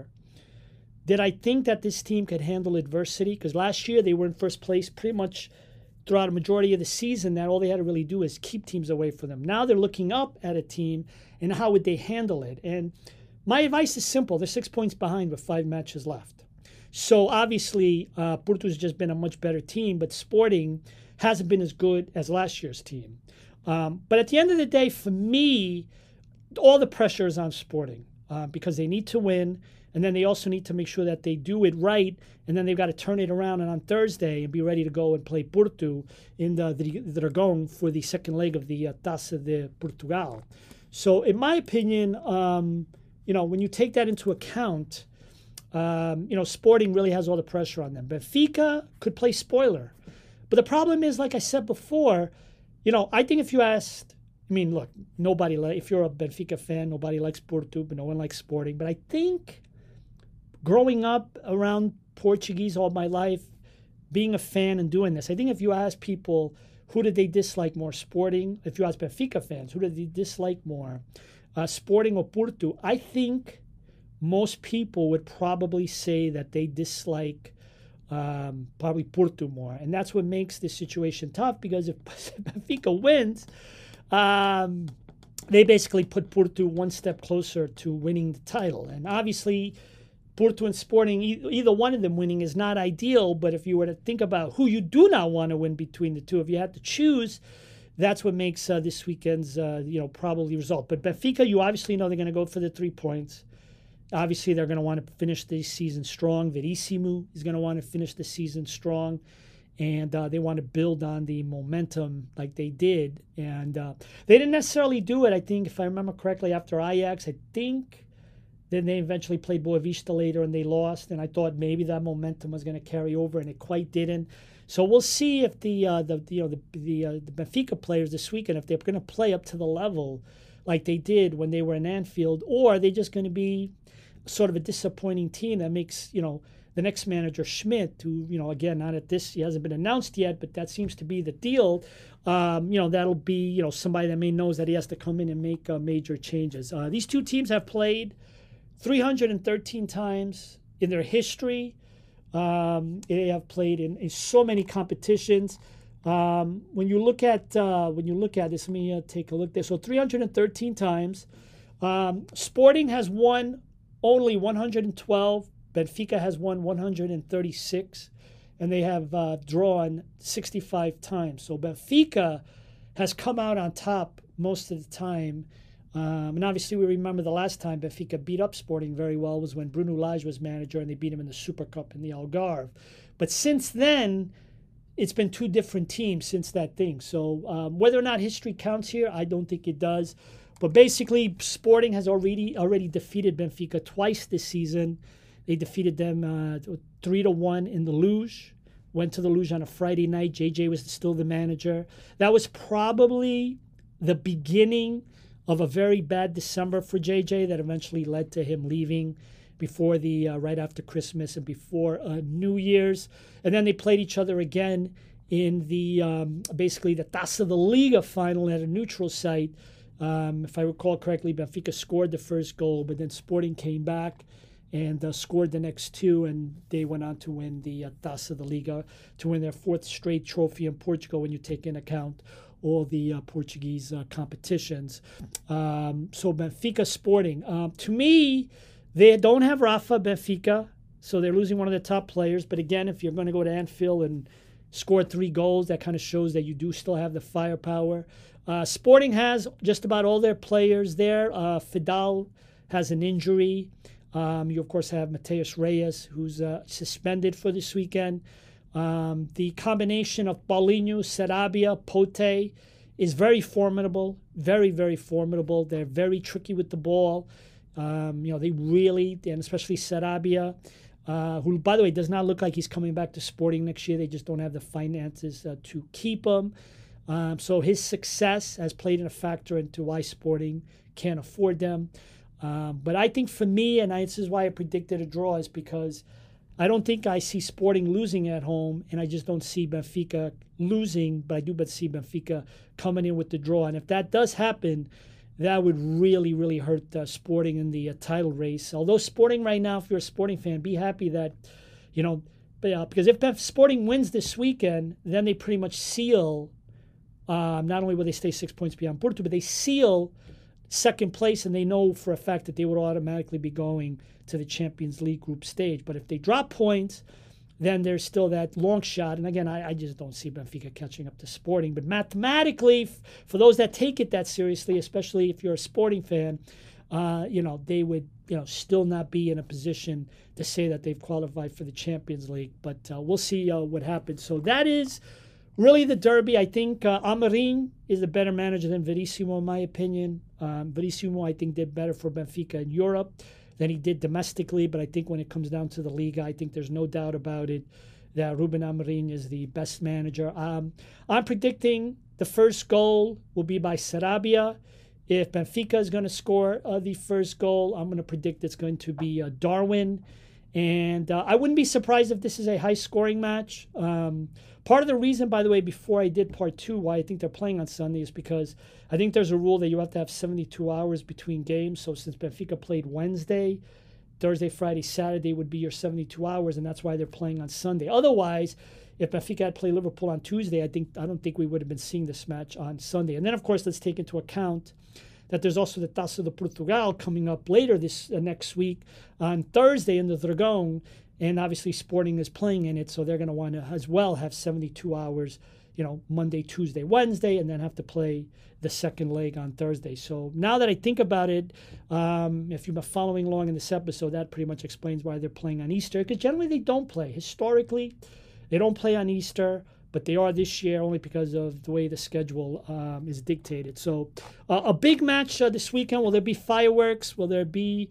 that I think that this team could handle adversity, because last year they were in first place pretty much throughout a majority of the season, that all they had to really do is keep teams away from them. Now they're looking up at a team, and how would they handle it? And my advice is simple. They're six points behind with five matches left. So obviously, uh, Porto's just been a much better team, but Sporting hasn't been as good as last year's team. Um, but at the end of the day, for me, all the pressure is on Sporting uh, because they need to win, and then they also need to make sure that they do it right, and then they've got to turn it around and on Thursday and be ready to go and play Porto in the, the, the Dragão for the second leg of the uh, Taça de Portugal. So in my opinion, um, you know, when you take that into account, um, you know, Sporting really has all the pressure on them. Benfica could play spoiler. But the problem is, like I said before, you know, I think if you asked, I mean, look, nobody, if you're a Benfica fan, nobody likes Porto, but no one likes Sporting. But I think growing up around Portuguese all my life, being a fan and doing this, I think if you ask people who did they dislike more, Sporting, if you ask Benfica fans, who did they dislike more, uh, Sporting or Porto, I think most people would probably say that they dislike Um, probably Porto more. And that's what makes this situation tough, because if Benfica wins, um, they basically put Porto one step closer to winning the title. And obviously, Porto and Sporting, either one of them winning is not ideal, but if you were to think about who you do not want to win between the two, if you had to choose, that's what makes uh, this weekend's uh, you know, probably result. But Benfica, you obviously know they're going to go for the three points. Obviously, they're going to want to finish the season strong. Verissimo is going to want to finish the season strong. And uh, they want to build on the momentum like they did. And uh, they didn't necessarily do it, I think, if I remember correctly, after Ajax. I think then they eventually played Boavista later and they lost. And I thought maybe that momentum was going to carry over, and it quite didn't. So we'll see if the uh, the you know the the, uh, the Benfica players this weekend, if they're going to play up to the level like they did when they were in Anfield, or are they just going to be sort of a disappointing team that makes, you know, the next manager, Schmidt, who, you know, again, not at this, he hasn't been announced yet, but that seems to be the deal. Um, you know, that'll be, you know, somebody that may knows that he has to come in and make uh, major changes. Uh, these two teams have played three hundred thirteen times in their history. Um, they have played in, in so many competitions. Um, when you look at uh, when you look at this, let me uh, take a look there. So three hundred thirteen times. Um, Sporting has won only one hundred twelve. Benfica has won one hundred thirty-six. And they have uh, drawn sixty-five times. So Benfica has come out on top most of the time. Um, and obviously, we remember the last time Benfica beat up Sporting very well was when Bruno Lage was manager and they beat him in the Super Cup in the Algarve. But since then, it's been two different teams since that thing. So um, whether or not history counts here, I don't think it does. But basically, Sporting has already already defeated Benfica twice this season. They defeated them uh, three to one in the Luge. Went to the Luge on a Friday night. J J was still the manager. That was probably the beginning of a very bad December for J J that eventually led to him leaving before the uh, right after Christmas and before uh, New Year's. And then they played each other again in the um, basically the Taça da Liga final at a neutral site. Um, if I recall correctly, Benfica scored the first goal, but then Sporting came back and uh, scored the next two, and they went on to win the uh, Taça da Liga, to win their fourth straight trophy in Portugal when you take into account all the uh, Portuguese uh, competitions. Um, so Benfica Sporting. Um, to me, they don't have Rafa, Benfica, so they're losing one of their top players. But again, if you're going to go to Anfield and score three goals, that kind of shows that you do still have the firepower. Uh, Sporting has just about all their players there. Uh, Fidal has an injury. Um, you, of course, have Mateus Reyes, who's uh, suspended for this weekend. Um, the combination of Paulinho, Sarabia, Pote is very formidable, very, very formidable. They're very tricky with the ball. Um, you know, they really, and especially Sarabia, uh, who, by the way, does not look like he's coming back to Sporting next year. They just don't have the finances uh, to keep him. Um, so his success has played in a factor into why Sporting can't afford them. Um, but I think for me, and I, this is why I predicted a draw, is because I don't think I see Sporting losing at home, and I just don't see Benfica losing, but I do but see Benfica coming in with the draw. And if that does happen, that would really, really hurt uh, Sporting in the uh, title race. Although Sporting right now, if you're a Sporting fan, be happy that, you know, uh, because if Benf- Sporting wins this weekend, then they pretty much seal, uh, not only will they stay six points beyond Porto, but they seal second place, and they know for a fact that they would automatically be going to the Champions League group stage. But if they drop points, then there's still that long shot. And again, I, I just don't see Benfica catching up to Sporting. But mathematically, f- for those that take it that seriously, especially if you're a Sporting fan, uh, you know, they would, you know, still not be in a position to say that they've qualified for the Champions League. But uh, we'll see uh, what happens. So that is really the derby. I think uh, Amorim is a better manager than Verissimo, in my opinion. Um, Verissimo, I think, did better for Benfica in Europe than he did domestically. But I think when it comes down to the Liga, I think there's no doubt about it that Ruben Amorim is the best manager. Um, I'm predicting the first goal will be by Sarabia. If Benfica is going to score uh, the first goal, I'm going to predict it's going to be uh, Darwin. And uh, I wouldn't be surprised if this is a high-scoring match. Um, part of the reason, by the way, before I did part two, why I think they're playing on Sunday is because I think there's a rule that you have to have seventy-two hours between games. So since Benfica played Wednesday, Thursday, Friday, Saturday would be your seventy-two hours, and that's why they're playing on Sunday. Otherwise, if Benfica had played Liverpool on Tuesday, I think I don't think we would have been seeing this match on Sunday. And then, of course, let's take into account that there's also the Taça de Portugal coming up later this uh, next week on Thursday in the Dragão, and obviously Sporting is playing in it, so they're going to want to as well have seventy-two hours, you know, Monday, Tuesday, Wednesday, and then have to play the second leg on Thursday. So now that I think about it, um, if you've been following along in this episode, that pretty much explains why they're playing on Easter, because generally they don't play. Historically, they don't play on Easter, but they are this year only because of the way the schedule um, is dictated. So uh, a big match uh, this weekend. Will there be fireworks? Will there be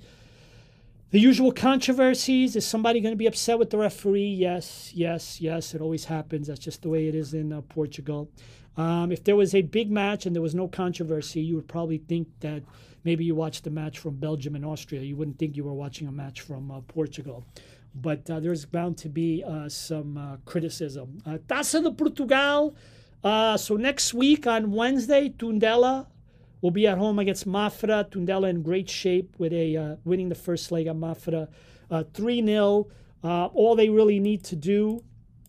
the usual controversies? Is somebody going to be upset with the referee? Yes, yes, yes. It always happens. That's just the way it is in uh, Portugal. Um, if there was a big match and there was no controversy, you would probably think that maybe you watched a match from Belgium and Austria. You wouldn't think you were watching a match from uh, Portugal. But uh, there's bound to be uh, some uh, criticism. Uh, Taça de Portugal. Uh, so next week on Wednesday, Tondela will be at home against Mafra. Tondela in great shape with a uh, winning the first leg on Mafra uh, three nil. Uh, all they really need to do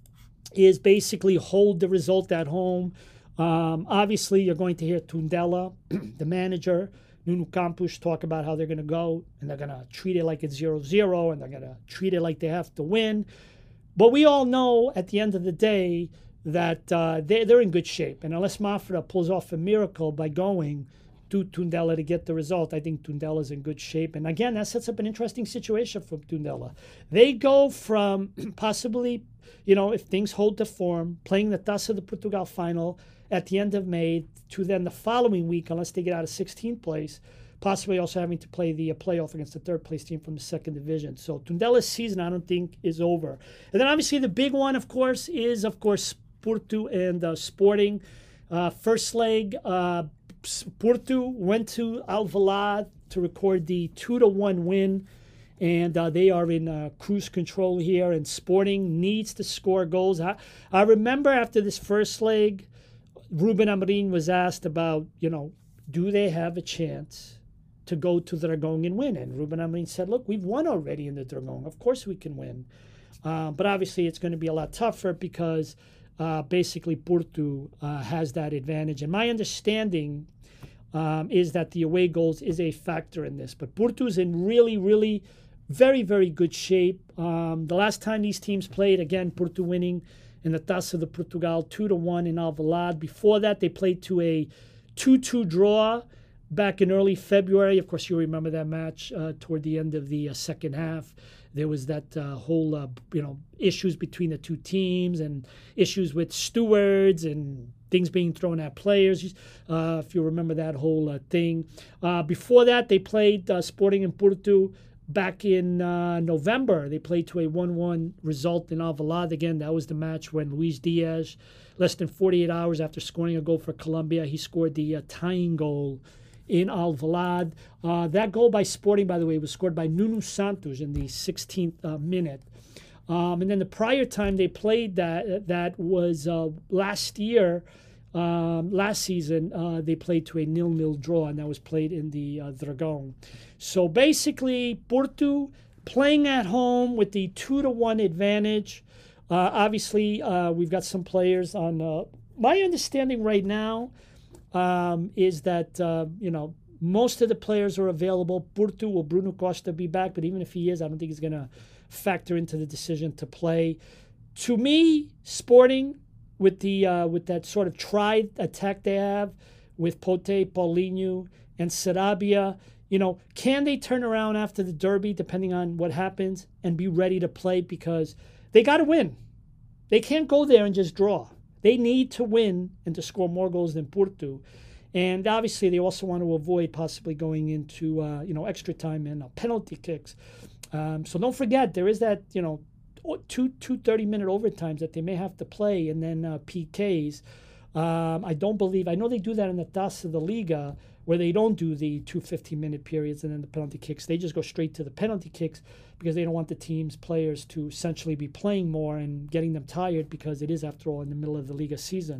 is basically hold the result at home. Um, obviously, you're going to hear Tondela, the manager, Nuno Campos talk about how they're going to go and they're going to treat it like it's zero zero and they're going to treat it like they have to win. But we all know at the end of the day that uh, they, they're in good shape. And unless Mafra pulls off a miracle by going to Tondela to get the result, I think Tondela's in good shape. And again, that sets up an interesting situation for Tondela. They go from possibly, you know, if things hold to form, playing the Taça de Portugal final at the end of May, to then the following week, unless they get out of sixteenth place, possibly also having to play the uh, playoff against the third place team from the second division. So Tondela's season, I don't think, is over. And then obviously the big one, of course, is, of course, Porto and uh, Sporting. Uh, first leg, uh, Porto went to Alvalade to record the two to one win. And uh, they are in uh, cruise control here. And Sporting needs to score goals. I, I remember after this first leg, Ruben Amorim was asked about, you know, do they have a chance to go to the Dragão and win? And Ruben Amorim said, look, we've won already in the Dragão. Of course we can win. Uh, but obviously it's going to be a lot tougher because uh, basically Porto uh, has that advantage. And my understanding um, is that the away goals is a factor in this. But Porto's in really, really very, very good shape. Um, the last time these teams played, again, Porto winning in the Taça de Portugal two to one in Alvalade. Before that, they played to a two two draw back in early February. Of course, you remember that match uh, toward the end of the uh, second half. There was that uh, whole, uh, you know, issues between the two teams and issues with stewards and things being thrown at players, uh, if you remember that whole uh, thing. Uh, before that, they played uh, Sporting and Porto back in uh, November. They played to a one one result in Alvalade. Again, that was the match when Luis Diaz, less than forty-eight hours after scoring a goal for Colombia, he scored the uh, tying goal in Alvalade. Uh, that goal by Sporting, by the way, was scored by Nuno Santos in the sixteenth uh, minute. Um, and then the prior time they played that, that was uh, last year, um, last season, uh, they played to a nil-nil draw, and that was played in the uh, Dragão. So basically, Porto playing at home with the two to one advantage. Uh, obviously, uh, we've got some players on. Uh, my understanding right now um, is that uh, you know most of the players are available. Porto, will Bruno Costa be back? But even if he is, I don't think he's going to factor into the decision to play. To me, Sporting, with the uh, with that sort of tried attack they have with Pote, Paulinho, and Sarabia, you know, can they turn around after the derby, depending on what happens, and be ready to play? Because they got to win. They can't go there and just draw. They need to win and to score more goals than Porto. And obviously, they also want to avoid possibly going into uh, you know extra time and uh, penalty kicks. Um, so don't forget, there is that, you know, two two thirty-minute overtimes that they may have to play, and then uh, P Ks. Um, I don't believe, I know they do that in the Taça de Liga, where they don't do the two fifteen-minute periods and then the penalty kicks. They just go straight to the penalty kicks because they don't want the team's players to essentially be playing more and getting them tired, because it is, after all, in the middle of the Liga season.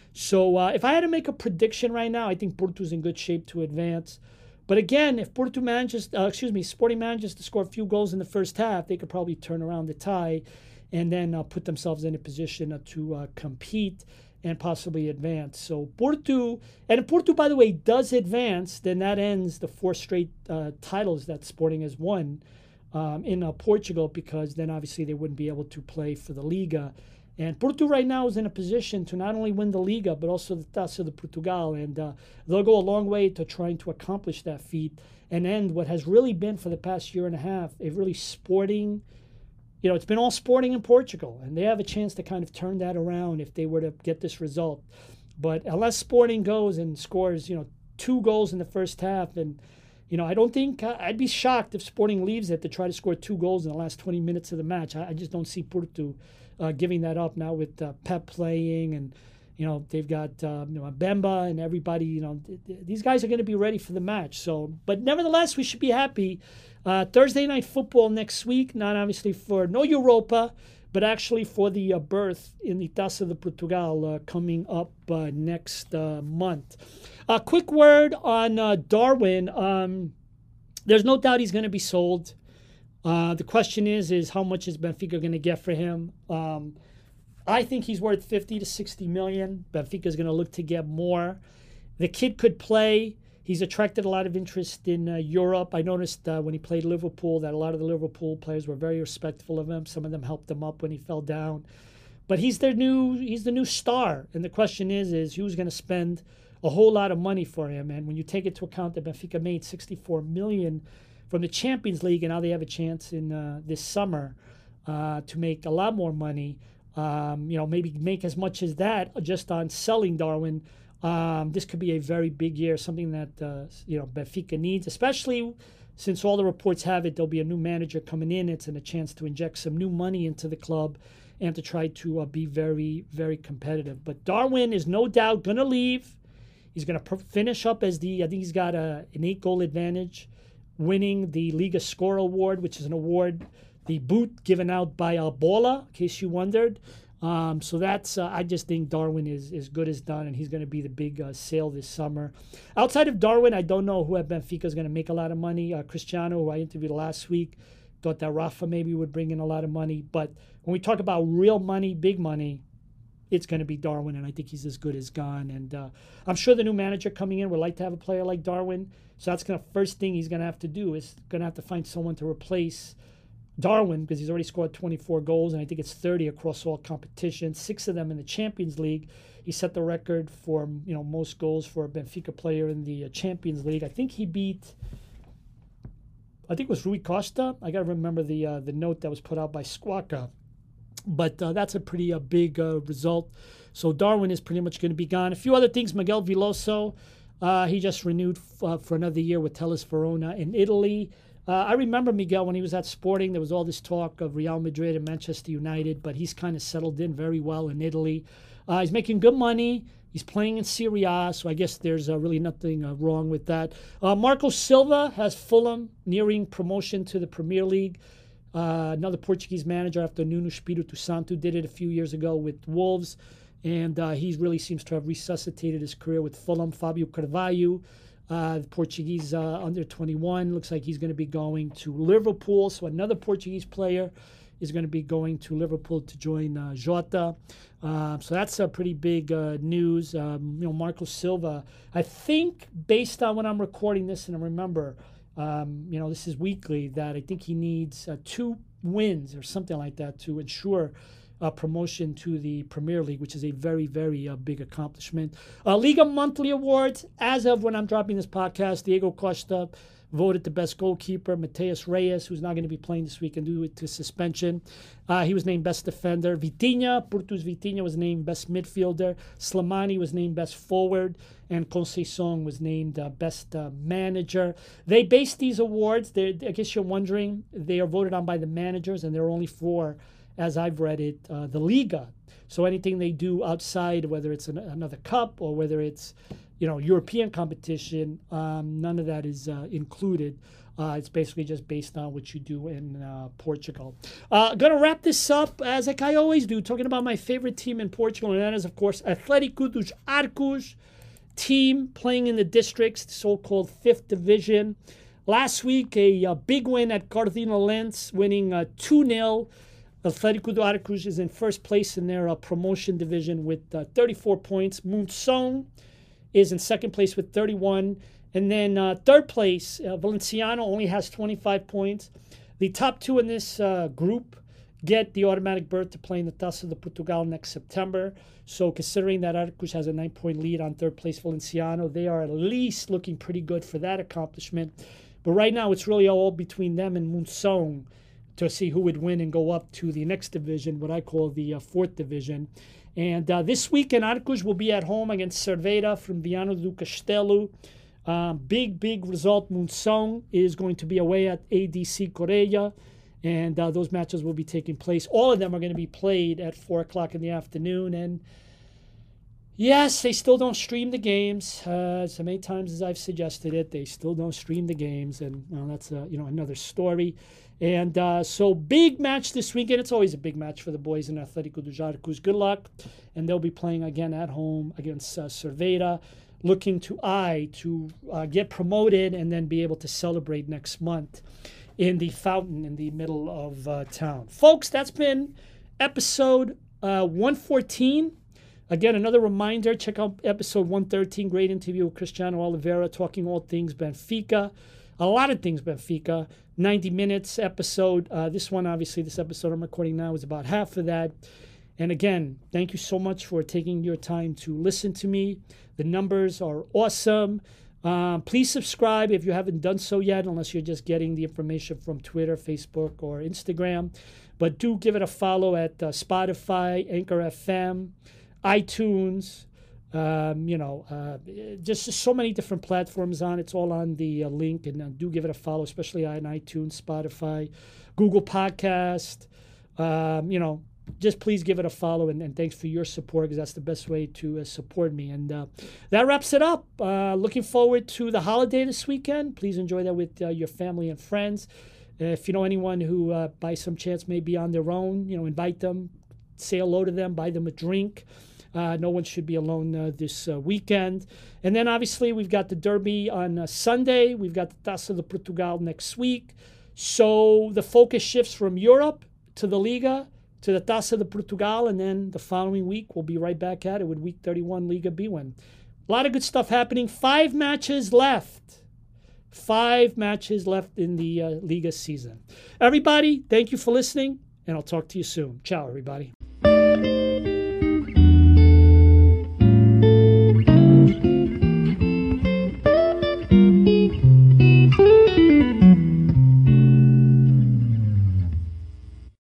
So uh, if I had to make a prediction right now, I think Porto's in good shape to advance. But again, if Porto manages, uh, excuse me, Sporting manages to score a few goals in the first half, they could probably turn around the tie and then uh, put themselves in a position uh, to uh, compete and possibly advance. So Porto, and if Porto, by the way, does advance, then that ends the four straight uh, titles that Sporting has won um, in uh, Portugal, because then obviously they wouldn't be able to play for the Liga. And Porto right now is in a position to not only win the Liga, but also the Taça de Portugal. And uh, they'll go a long way to trying to accomplish that feat and end what has really been, for the past year and a half, a really sporting, you know, it's been all sporting in Portugal. And they have a chance to kind of turn that around if they were to get this result. But unless Sporting goes and scores, you know, two goals in the first half, and, you know, I don't think, uh, I'd be shocked if Sporting leaves it to try to score two goals in the last twenty minutes of the match. I, I just don't see Porto Uh, giving that up now with uh, Pep playing, and you know they've got uh, you know, Bemba and everybody. You know th- th- these guys are going to be ready for the match. So, but nevertheless, we should be happy. Uh, Thursday night football next week, not obviously for no Europa, but actually for the uh, berth in the Taça de Portugal uh, coming up uh, next uh, month. A quick word on uh, Darwin. Um, there's no doubt he's going to be sold. Uh, the question is, is how much is Benfica going to get for him? Um, I think he's worth fifty to sixty million. Benfica is going to look to get more. The kid could play. He's attracted a lot of interest in uh, Europe. I noticed uh, when he played Liverpool that a lot of the Liverpool players were very respectful of him. Some of them helped him up when he fell down. But he's their new he's the new star. And the question is, is who's going to spend a whole lot of money for him? And when you take into account that Benfica made sixty-four million dollars from the Champions League, and now they have a chance in uh, this summer uh, to make a lot more money, um, you know, maybe make as much as that just on selling Darwin. Um, this could be a very big year, something that, uh, you know, Benfica needs, especially since all the reports have it, there'll be a new manager coming in. It's a chance to inject some new money into the club and to try to uh, be very, very competitive. But Darwin is no doubt going to leave. He's going to finish up as the, I think he's got a, an eight-goal advantage, winning the Liga Score Award, which is an award, the boot given out by uh, Bola, in case you wondered. Um, so that's, uh, I just think Darwin is as good as done, and he's going to be the big uh, sale this summer. Outside of Darwin, I don't know who at Benfica is going to make a lot of money. Uh, Cristiano, who I interviewed last week, thought that Rafa maybe would bring in a lot of money. But when we talk about real money, big money, it's going to be Darwin, and I think he's as good as gone. And uh, I'm sure the new manager coming in would like to have a player like Darwin. So that's going to first thing he's going to have to do is going to have to find someone to replace Darwin, because he's already scored twenty-four goals, and I think it's thirty across all competitions, six of them in the Champions League. He set the record for, you know, most goals for a Benfica player in the uh, Champions League. I think he beat, I think it was Rui Costa. I got to remember the uh, the note that was put out by Squawka. But uh, that's a pretty uh, big uh, result. So Darwin is pretty much going to be gone. A few other things. Miguel Veloso, uh, he just renewed f- uh, for another year with Hellas Verona in Italy. Uh, I remember Miguel when he was at Sporting. There was all this talk of Real Madrid and Manchester United, but he's kind of settled in very well in Italy. Uh, he's making good money. He's playing in Serie A, so I guess there's uh, really nothing uh, wrong with that. Uh, Marco Silva has Fulham nearing promotion to the Premier League. Uh, another Portuguese manager after Nuno Espírito Santo did it a few years ago with Wolves, and uh, he really seems to have resuscitated his career with Fulham. Fabio Carvalho, uh, the Portuguese uh, under twenty-one, looks like he's going to be going to Liverpool. So another Portuguese player is going to be going to Liverpool to join uh, Jota. Uh, so that's a pretty big uh, news. Um, you know, Marco Silva, I think based on when I'm recording this, and I remember, Um, you know, this is weekly, that I think he needs uh, two wins or something like that to ensure uh, promotion to the Premier League, which is a very, very uh, big accomplishment. Uh, Liga Monthly Awards, as of when I'm dropping this podcast, Diego Costa voted the best goalkeeper. Mateus Reyes, who's not going to be playing this weekend due to suspension, uh, he was named best defender. Vitinha, Porto's Vitinha was named best midfielder. Slimani was named best forward, and Conceição was named uh, best uh, manager. They base these awards, I guess you're wondering, they are voted on by the managers, and there are only four, as I've read it, uh, the Liga. So anything they do outside, whether it's an, another cup or whether it's, you know, European competition, um, none of that is uh, included. Uh, it's basically just based on what you do in uh, Portugal. Uh, going to wrap this up, as like I always do, talking about my favorite team in Portugal, and that is, of course, Atlético dos Arcos, team playing in the districts, the so-called fifth division. Last week, a, a big win at Cardinal Lens, winning uh, two nil. Atlético dos Arcos is in first place in their uh, promotion division with uh, thirty-four points. Monção is in second place with thirty-one. And then uh, third place, uh, Valenciano only has twenty-five points. The top two in this uh, group get the automatic berth to play in the Taça de Portugal next September. So considering that Arcos has a nine-point lead on third place Valenciano, they are at least looking pretty good for that accomplishment. But right now it's really all between them and Monção to see who would win and go up to the next division, what I call the uh, fourth division. And uh, this weekend, Arcos will be at home against Cerveira from Viana do Castelo. Um, big, big result. Monção is going to be away at A D C Correia, and uh, those matches will be taking place. All of them are going to be played at four o'clock in the afternoon. And yes, they still don't stream the games. Uh, so many times as I've suggested it, they still don't stream the games, and well, that's uh, you know another story. And uh, so big match this weekend. It's always a big match for the boys in Atlético dos Arcos. Good luck. And they'll be playing again at home against uh, Cerveira, looking to I to uh, get promoted and then be able to celebrate next month in the fountain in the middle of uh, town. Folks, that's been episode uh, one fourteen Again, another reminder, check out episode one thirteen, great interview with Cristiano Oliveira, talking all things Benfica, a lot of things Benfica, ninety minutes episode. Uh, this one, obviously, this episode I'm recording now is about half of that. And again, thank you so much for taking your time to listen to me. The numbers are awesome. Um, please subscribe if you haven't done so yet, unless you're just getting the information from Twitter, Facebook, or Instagram. But do give it a follow at uh, Spotify, Anchor F M, iTunes, um, you know, uh, just, just so many different platforms on. It's all on the uh, link, and uh, do give it a follow, especially on iTunes, Spotify, Google Podcast, um, you know. Just please give it a follow, and, and thanks for your support, because that's the best way to uh, support me. And uh, that wraps it up. Uh, looking forward to the holiday this weekend. Please enjoy that with uh, your family and friends. Uh, if you know anyone who, uh, by some chance, may be on their own, you know, invite them, say hello to them, buy them a drink. Uh, no one should be alone uh, this uh, weekend. And then, obviously, we've got the Derby on uh, Sunday. We've got the Taça de Portugal next week. So the focus shifts from Europe to the Liga, to the Taça de Portugal, and then the following week we'll be right back at it with Week thirty-one Liga B win. A lot of good stuff happening. Five matches left. Five matches left in the uh, Liga season. Everybody, thank you for listening, and I'll talk to you soon. Ciao, everybody.